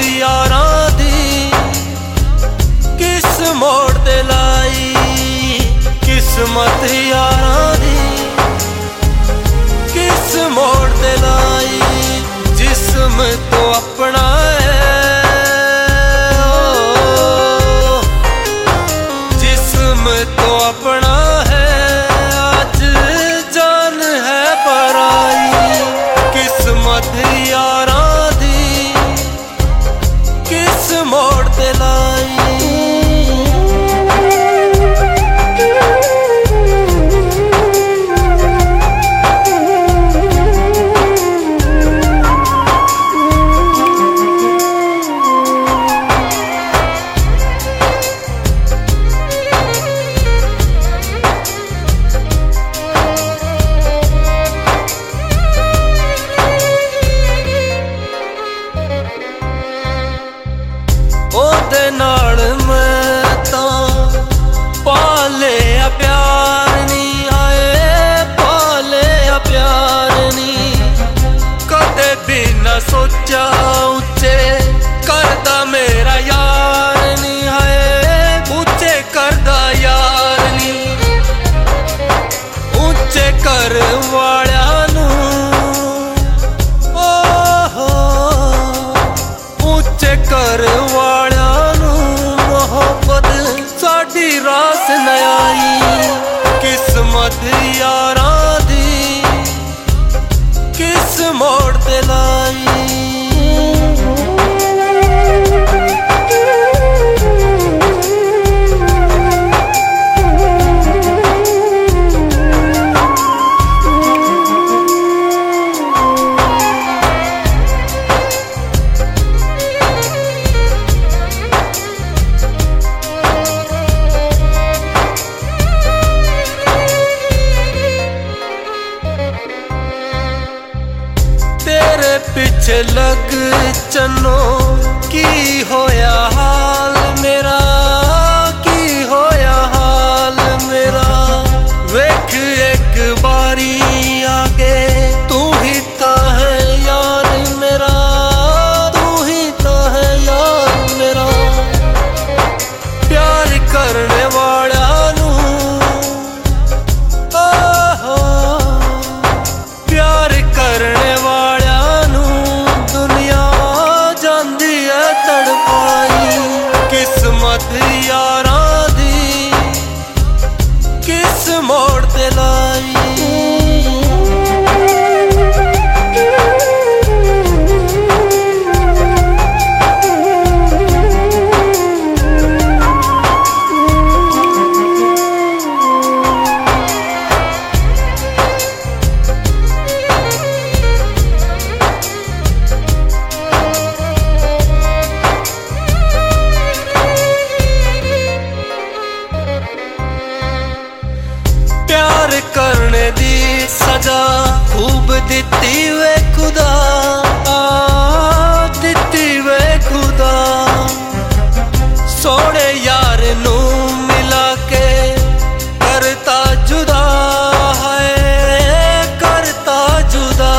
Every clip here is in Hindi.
यारां दी किस मोड़ ते लाई, किस्मत यारां दी किस मोड़ ते लाई। जिस्म तो अपना है, जिस्म तो अपना है, आज जान है पराई। किस्मत यारां दी किस मोड़ ते लाई। ओदे नाल मैं तां पालिया प्यार नी, आए पालिया प्यार नी। कदे भी ना सोचा उच्चे करदा मेरा यार नी, आए ऊंचे करदा यार नी। ऊंचे कर वालिया नू ऊंचे कर वालिया नू मोहब्बत साडी रास न आई। किस्मत यारां दी किस मोड़ ते लाई। तेरे पिछे लग चनो की होया हाल मेरा, की होया हाल मेरा। वेख एक बारी आगे तू ही तो है यार मेरा, तू ही तो है यार मेरा। प्यार करने वाला नू प्यार करने वाला नू दुनिया जांदी है तड़पाई। किस्मत यारां दी किस मोड़ ते लाई। प्यार करने दी सजा खूब दिती वे खुदा, दिती वे खुदा। सोने यार नू मिला के करता जुदा है, करता जुदा।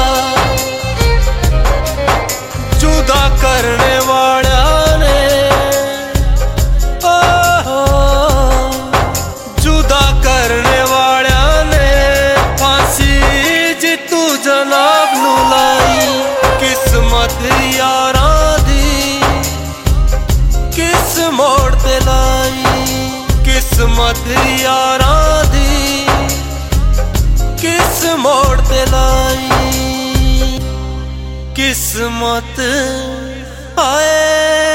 जुदा करने वाला ने जुदा करने वाला ने फांसी जितू जनाब नू लाई। किस्मत यारां दी किस मोड़ ते लाई। किस्मत यारां दी किस मोड़ ते लाई। किस्मत आए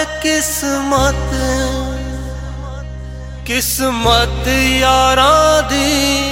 किस्मत, किस्मत यारां दी